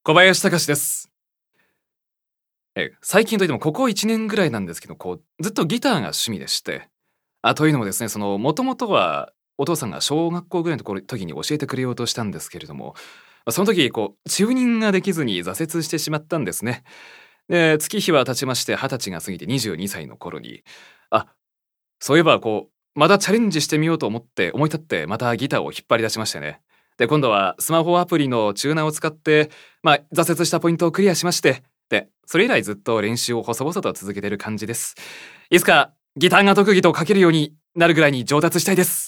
小林隆です。最近といってもここ1年ぐらいなんですけど、ずっとギターが趣味でして、というのもですね、もともとはお父さんが小学校ぐらいの時に教えてくれようとしたんですけれども、その時チューニングができずに挫折してしまったんですね。で、月日は経ちまして20歳が過ぎて22歳の頃に、あ、そういえばまたチャレンジしてみようと思い立ってまたギターを引っ張り出しましてね。で、今度はスマホアプリのチューナーを使って、挫折したポイントをクリアしまして、で、それ以来ずっと練習を細々と続けている感じです。いつかギターが特技と書けるようになるぐらいに上達したいです。